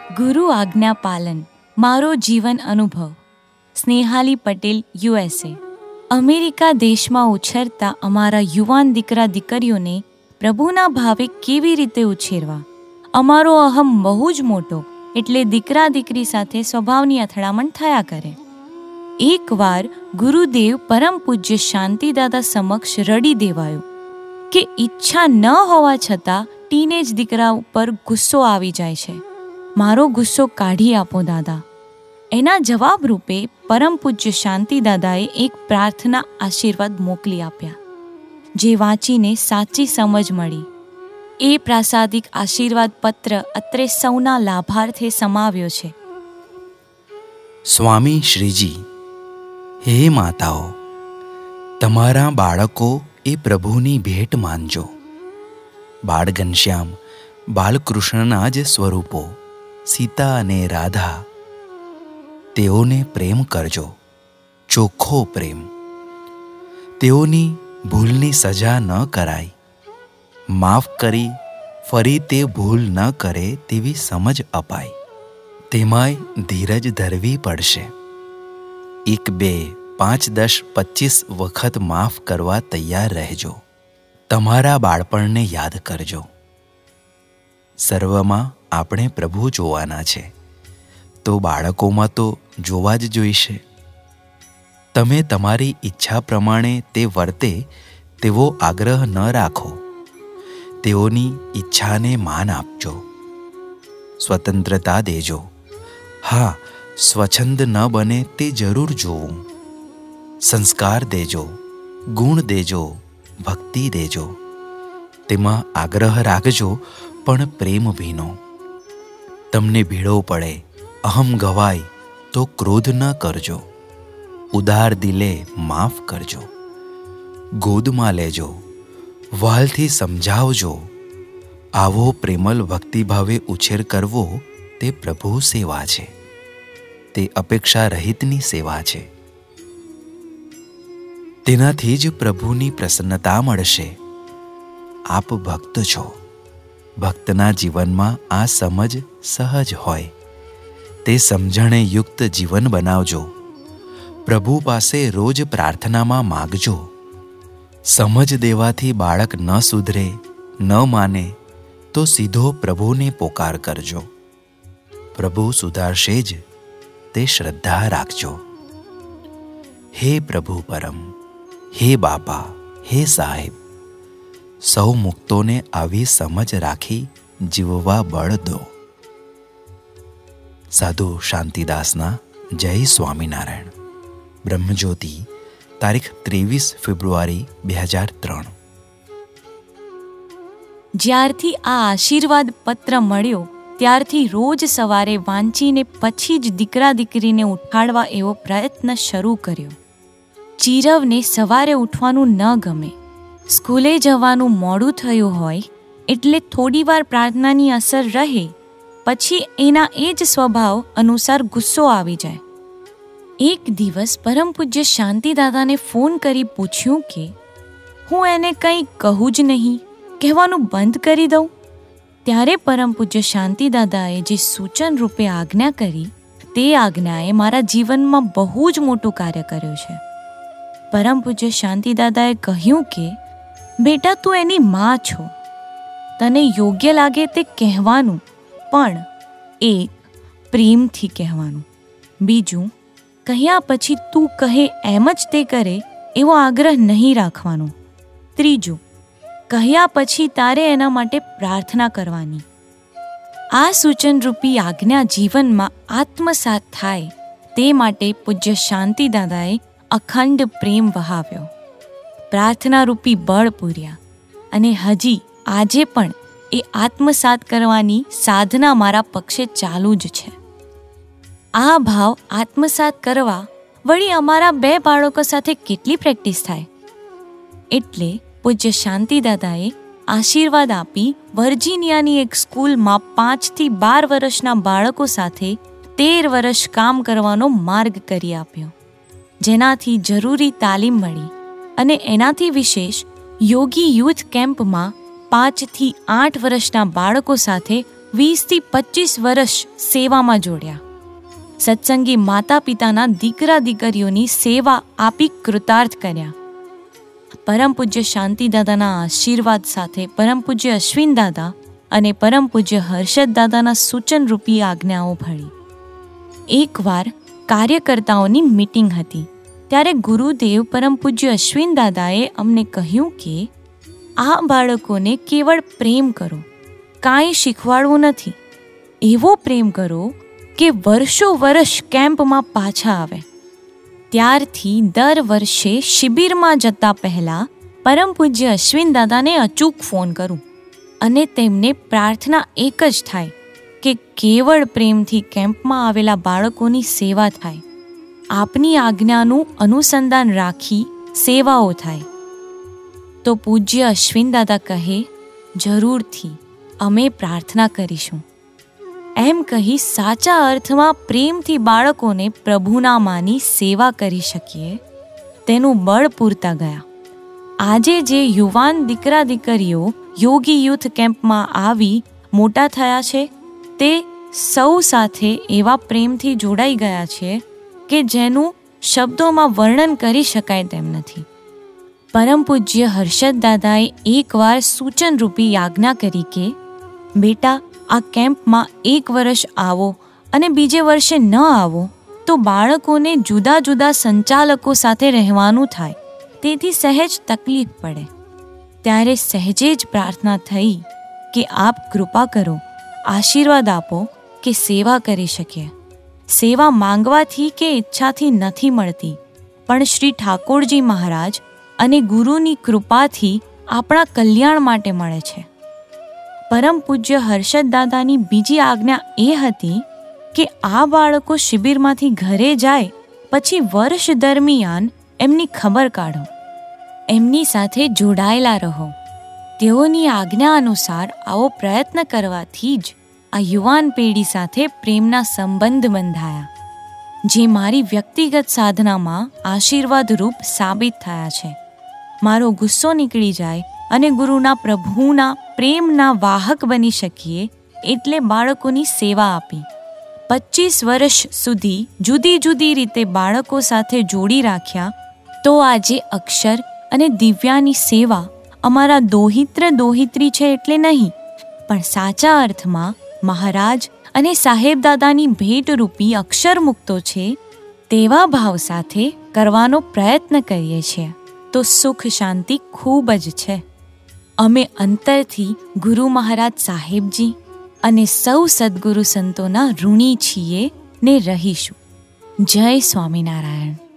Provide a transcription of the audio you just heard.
ગુરુ આજ્ઞા પાલન, મારો જીવન અનુભવ. સ્નેહાલી પટેલ, USA. અમેરિકા દેશમાં ઉછરતા અમારા યુવાન દીકરા દીકરીઓને પ્રભુના ભાવે કેવી રીતે ઉછેરવા? અમારો અહમ બહુ જ મોટો, એટલે દીકરા દીકરી સાથે સ્વભાવની અથડામણ થયા કરે. એકવાર ગુરુદેવ પરમ પૂજ્ય શાંતિદાદા સમક્ષ રડી દેવાયું કે ઈચ્છા ન હોવા છતાં ટીનેજ દીકરા ઉપર ગુસ્સો આવી જાય છે. મારો ગુસ્સો કાઢી આપો દાદા. એના જવાબ રૂપે પરમ પૂજ્ય શાંતિદાદાએ એક પ્રાર્થના આશીર્વાદ મોકલી આપ્યા, જે વાંચીને સાચી સમજ મળી. એ પ્રાસાદિક આશીર્વાદ પત્ર અત્રે સૌના લાભાર્થે સમાવ્યો છે. સ્વામી શ્રીજી, હે માતાઓ, તમારા બાળકો એ પ્રભુની ભેટ માનજો. બાળ ઘનશ્યામ બાલકૃષ્ણના જ સ્વરૂપો સીતા અને રાધા, તેઓને પ્રેમ કરજો, ચોખ્ખો પ્રેમ. તેઓની ભૂલની સજા ન કરાય, માફ કરી ફરી તે ભૂલ ન કરે તેવી સમજ અપાય. તેમાંય ધીરજ ધરવી પડશે. 1, 2, 5, 10, 25 વખત માફ કરવા તૈયાર રહેજો. તમારા બાળપણને યાદ કરજો. સર્વમાં આપણે પ્રભુ જોવાના છે, તો બાળકોમાં તો જોવા જ જોઈશે. તમે તમારી ઈચ્છા પ્રમાણે તે વર્તે તેવો આગ્રહ ન રાખો. તેઓની ઈચ્છાને માન આપજો, સ્વતંત્રતા દેજો. હા, સ્વચ્છંદ ન બને તે જરૂર જોવું. સંસ્કાર દેજો, ગુણ દેજો, ભક્તિ દેજો. તેમાં આગ્રહ રાખજો, પણ પ્રેમ ભીનો. તમને ભીડો પડે, અહમ ગવાય તો ક્રોધ ન કરજો. ઉદાર દિલે માફ કરજો. ગોદમાં લેજો, વ્હાલથી સમજાવજો. આવો પ્રેમલ ભક્તિભાવે ઉછેર કરવો તે પ્રભુ સેવા છે. તે અપેક્ષા રહિતની સેવા છે. તેનાથી જ પ્રભુની પ્રસન્નતા મળશે. આપ ભક્ત છો. ભક્તના જીવનમાં આ સમજ સહજ હોય. તે સમજણે યુક્ત જીવન બનાવજો. પ્રભુ પાસે રોજ પ્રાર્થનામાં માગજો. સમજ દેવાથી બાળક ન સુધરે, ન માને તો સીધો પ્રભુને પોકાર કરજો. પ્રભુ સુધારશે જ, તે શ્રદ્ધા રાખજો. હે પ્રભુ પરમ, હે બાપા, હે સાહેબ, સૌ મુક્તોને આવી સમજ રાખી જીવવા બળ દો. સાધુ શાંતિદાસના જય સ્વામિનારાયણ. બ્રહ્મજ્યોતિ, તારીખ 23 ફેબ્રુઆરી 2003. જ્યારથી આ આશીર્વાદ પત્ર મળ્યો ત્યારથી રોજ સવારે વાંચીને પછી જ દીકરા દીકરીને ઉઠાડવા એવો પ્રયત્ન શરૂ કર્યો. ચીરવને સવારે ઉઠવાનું ન ગમે. સ્કૂલે જવાનું મોડું થયું હોય એટલે થોડીવાર પ્રાર્થનાની અસર રહે, પછી એના એ જ સ્વભાવ અનુસાર ગુસ્સો આવી જાય. એક દિવસ પરમ પૂજ્ય શાંતિદાદાને ફોન કરી પૂછ્યું કે હું એને કંઈ કહું જ નહીં, કહેવાનું બંધ કરી દઉં. ત્યારે પરમ પૂજ્ય શાંતિદાદાએ જે સૂચન રૂપે આજ્ઞા કરી, તે આજ્ઞાએ મારા જીવનમાં બહુ જ મોટું કાર્ય કર્યું છે. પરમ પૂજ્ય શાંતિદાદાએ કહ્યું કે બેટા, તું એની માં છો. તને યોગ્ય લાગે તે કહેવાનું, પણ એક, પ્રેમથી કહેવાનું. બીજું, કહ્યા પછી તું કહે એમ જ તે કરે એવો આગ્રહ નહીં રાખવાનો. ત્રીજું, કહ્યા પછી તારે એના માટે પ્રાર્થના કરવાની. આ સૂચનરૂપી આજ્ઞા જીવનમાં આત્મસાત થાય તે માટે પૂજ્ય શાંતિદાદાએ અખંડ પ્રેમ વહાવ્યો, પ્રાર્થનારૂપી બળ પૂર્યા, અને હજી આજે પણ એ આત્મસાત કરવાની સાધના મારા પક્ષે ચાલુ જ છે. આ ભાવ આત્મસાત કરવા વળી અમારા 2 બાળકો સાથે કેટલી પ્રેક્ટિસ થાય. એટલે પૂજ્ય શાંતિદાદાએ આશીર્વાદ આપી વર્જિનિયાની એક સ્કૂલમાં 5 થી 12 વર્ષના બાળકો સાથે 13 વર્ષ કામ કરવાનો માર્ગ કરી આપ્યો, જેનાથી જરૂરી તાલીમ મળી. અને એનાથી વિશેષ યોગી યુથ કેમ્પમાં 5 થી 8 વર્ષના બાળકો સાથે 20થી 25 વર્ષ સેવામાં જોડ્યા. સત્સંગી માતા પિતાના દીકરા દીકરીઓની સેવા આપી કૃતાર્થ કર્યા. પરમ પૂજ્ય શાંતિદાદાના આશીર્વાદ સાથે પરમ પૂજ્ય અશ્વિન દાદા અને પરમ પૂજ્ય હર્ષદ દાદાના સૂચનરૂપી આજ્ઞાઓ ભળી. એકવાર કાર્યકર્તાઓની મીટિંગ હતી, ત્યારે ગુરુદેવ પરમ પૂજ્ય અશ્વિન દાદાએ અમને કહ્યું કે આ બાળકોને કેવળ પ્રેમ કરો, કાંઈ શીખવાડવું નથી. એવો પ્રેમ કરો કે વર્ષો વર્ષ કેમ્પમાં પાછા આવે. ત્યારથી દર વર્ષે શિબિરમાં જતા પહેલાં પરમ પૂજ્ય અશ્વિન દાદાને અચૂક ફોન કરું અને તેમને પ્રાર્થના એક જ થાય કે કેવળ પ્રેમથી કેમ્પમાં આવેલા બાળકોની સેવા થાય. આપની આજ્ઞાનું અનુસંધાન રાખી સેવાઓ થાય. તો પૂજ્ય અશ્વિન દાદા કહે, જરૂરથી અમે પ્રાર્થના કરીશું. એમ કહી સાચા અર્થમાં પ્રેમથી બાળકોને પ્રભુના માની સેવા કરી શકીએ તેનું બળ પૂરતા ગયા. આજે જે યુવાન દીકરા દીકરીઓ યોગી યુથ કેમ્પમાં આવી મોટા થયા છે, તે સૌ સાથે એવા પ્રેમથી જોડાઈ ગયા છે કે જેનું શબ્દોમાં વર્ણન કરી શકાય તેમ નથી. પરમ પૂજ્ય હર્ષદ દાદાએ એકવાર સૂચનરૂપી આજ્ઞા કરી કે બેટા, આ કેમ્પમાં 1 વર્ષ આવો અને બીજે વર્ષે ન આવો તો બાળકોને જુદા જુદા સંચાલકો સાથે રહેવાનું થાય, તેથી સહેજ તકલીફ પડે. ત્યારે સહેજે જ પ્રાર્થના થઈ કે આપ કૃપા કરો, આશીર્વાદ આપો કે સેવા કરી શકીએ. સેવા માંગવાથી કે ઈચ્છાથી નથી મળતી, પણ શ્રી ઠાકોરજી મહારાજ અને ગુરુની કૃપાથી આપણા કલ્યાણ માટે મળે છે. પરમ પૂજ્ય હર્ષદ દાદાની બીજી આજ્ઞા એ હતી કે આ બાળકો શિબિરમાંથી ઘરે જાય પછી વર્ષ દરમિયાન એમની ખબર કાઢો, એમની સાથે જોડાયેલા રહો. તેઓની આજ્ઞા અનુસાર આવો પ્રયત્ન કરવાથી જ આ યુવાન પેઢી સાથે પ્રેમના સંબંધ બંધાયા, જે મારી વ્યક્તિગત સાધનામાં આશીર્વાદરૂપ સાબિત થયા છે. મારો ગુસ્સો નીકળી જાય અને ગુરુના પ્રભુના પ્રેમના વાહક બની શકીએ એટલે બાળકોની સેવા આપી. 25 વર્ષ સુધી જુદી જુદી રીતે બાળકો સાથે જોડી રાખ્યા. તો આજે અક્ષર અને દિવ્યાની સેવા અમારા દોહિત્ર દોહિત્રી છે એટલે નહીં, પણ સાચા અર્થમાં મહારાજ અને સાહેબદાદાની ભેટરૂપી અક્ષર મુક્તો છે તેવા ભાવ સાથે કરવાનો પ્રયત્ન કરીએ છીએ. તો સુખ શાંતિ ખૂબ જ છે. અમે અંતરથી ગુરુ મહારાજ સાહેબજી અને સૌ સદ્ગુરુ સંતોના ઋણી છીએ ને રહીશું. જય સ્વામિનારાયણ.